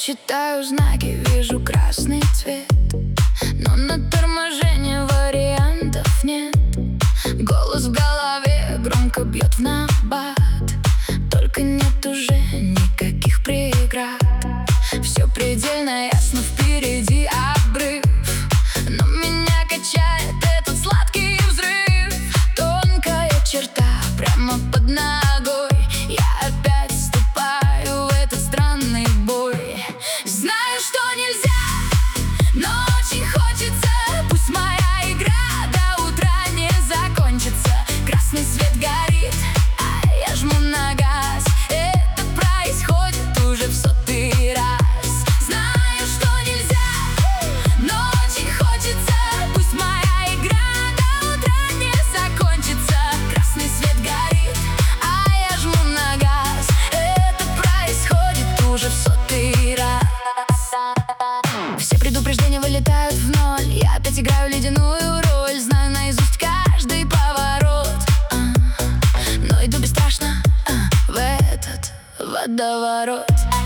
читаю знаки, вижу красный цвет, но на торможение вариантов нет. Голос в голове громко бьет в набат, только нет уже никаких преград. Все предельно ясно, впереди обрыв, но меня качает этот сладкий взрыв. Тонкая черта прямо под ногой, я опять вступаю в этот странный бой. Знаю, что нельзя, но очень хочется. Пусть моя игра до утра не закончится. Красный свет горит, а я жму на газ. Это происходит уже в 100-й раз. Знаю, что нельзя, но очень хочется. Пусть моя игра до утра не закончится. Красный свет горит, а я жму на газ. Это происходит уже в 100-й раз. Все предупреждения вылетают в ноль, я опять играю ледяную роль. Знаю наизусть каждый поворот, но иду бесстрашно в этот водоворот.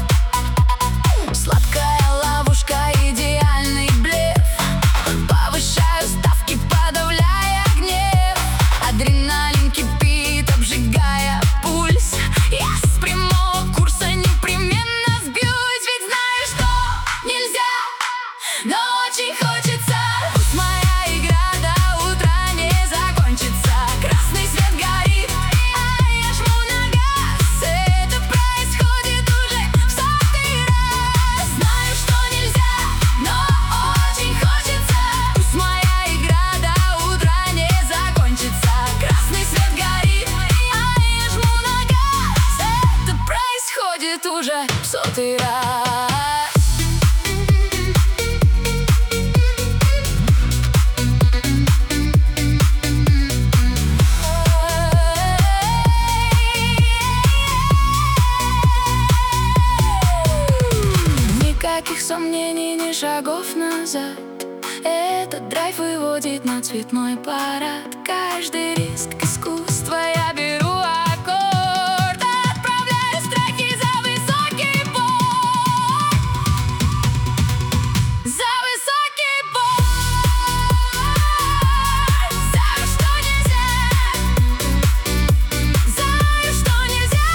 Сладкая ловушка, идеальный блеф. Повышаю ставки, подавляя гнев. Адреналин кипит, обжигая пульс. Я с прямого курса непременно сбьюсь. Ведь знаю, что нельзя, но очень хочется. Пусть моя игра до утра не закончится. Красный свет горит, а я жму на газ. Это происходит уже в 100-й раз. Знаю, что нельзя, но очень хочется. Пусть моя игра до утра не закончится. Красный свет горит, а я жму на газ. Это происходит уже в 100-й раз. Никаких сомнений, ни шагов назад. Этот драйв выводит на цветной парад. Каждый риск искусства, я беру аккорд. Отправляю страхи за высокий борт. За высокий борт. Знаю, что нельзя. Знаю, что нельзя.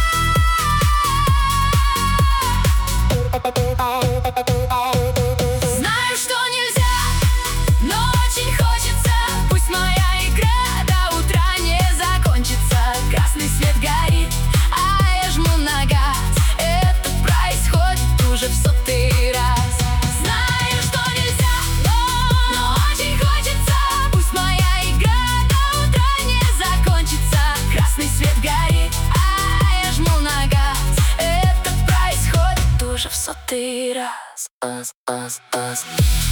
Знаю, что нельзя, но очень хочется. Пусть моя игра до утра не закончится. Красный свет горит, а я жму на газ. Это происходит уже в 100-й раз. Знаю, что нельзя, но очень хочется. Пусть моя игра до утра не закончится. Красный свет горит, а я жму на газ. Это происходит уже в 100-й раз.